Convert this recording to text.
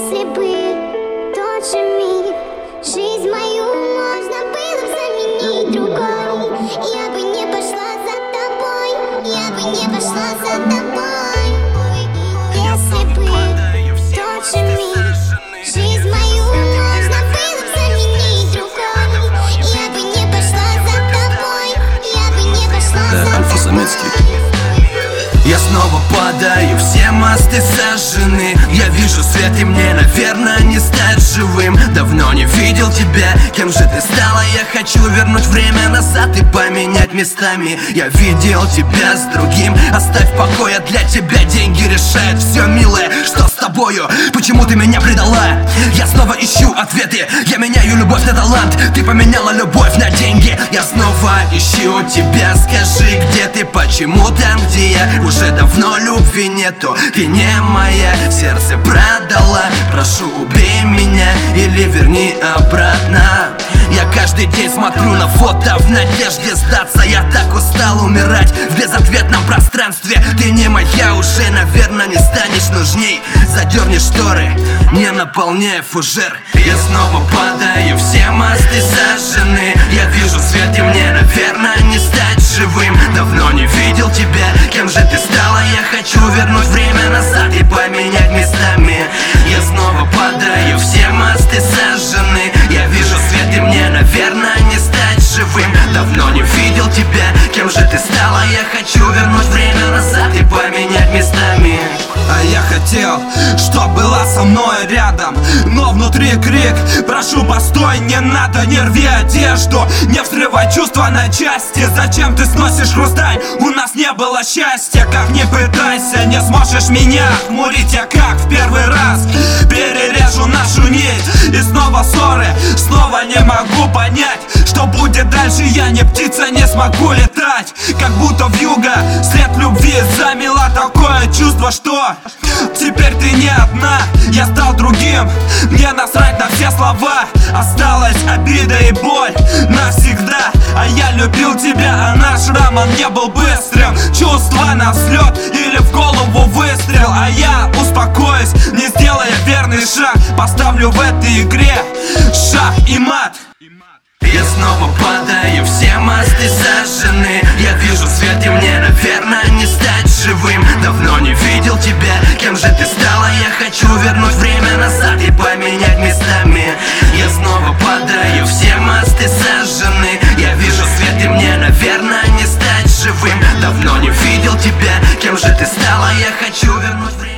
Если бы тот же миг жизнь мою можно было заменить другой, я бы не пошла за тобой, я бы не пошла за тобой. Если бы тот же миг жизнь мою можно было заменить другой, я бы не пошла за тобой, я бы не пошла за тобой. Я снова падаю, все мосты сожжены. Я вижу свет, и мне, наверное, не стать живым. Давно не видел тебя, кем же ты стала? Я хочу вернуть время назад и поменять местами. Я видел тебя с другим, оставь в покое, для тебя деньги решают все, милая. Что с тобою? Почему ты меня предала? Я снова ищу ответы, я меняю любовь на талант. Ты поменяла любовь на деньги. Я снова ищу тебя, скажи, где ты, почему там, где я? Уже давно любви нету, ты не моя, сердце продала. Прошу, убей меня или верни обратно. Я каждый день смотрю на фото в надежде сдаться. Я так устал умирать в безответном пространстве. Ты не моя, уже, наверное, не станешь нужней. Задерни шторы, не наполняя фужер. Я снова падаю, все мосты сожжены. Я вижу свет, и мне, наверное, не стать живым. Давно не видел тебя, кем же ты стала? Я хочу вернуть время назад и поменять местами. Я снова падаю, все мосты сожжены. Я вижу свет, и мне, наверное, не стать живым. Давно не видел тебя, кем же ты стала? Я хочу вернуть время назад и поменять местами. А я хотел, чтоб была со мной рядом, но внутри крик: прошу, постой, не надо, не рви одежду, не взрывай чувства на части. Зачем ты сносишь хрусталь? У нас не было счастья. Как не пытайся, не сможешь меня хмурить. Я как в первый раз перережу нашу нить. И снова ссоры, снова не могу понять, что будет дальше. Я не птица, не смогу летать. Как будто вьюга след любви замела. Такое чувство, что теперь ты не одна, я стал другим. Мне насрать на все слова, осталась обида и боль навсегда. А я любил тебя, а наш роман не был быстрым. Чувства на взлет или в голову выстрел. А я успокоюсь, не сделая верный шаг. Поставлю в этой игре шах и мат. Я снова падаю, все мосты сожжены. Я вижу свет, и мне, наверное, не стать живым. Давно не видел тебя, кем же ты стала? Я хочу вернуть время назад и поменять местами. Я снова падаю, все мосты сожжены. Я вижу свет, и мне, наверное, не стать живым. Давно не видел тебя, кем же ты стала? Я хочу вернуть время.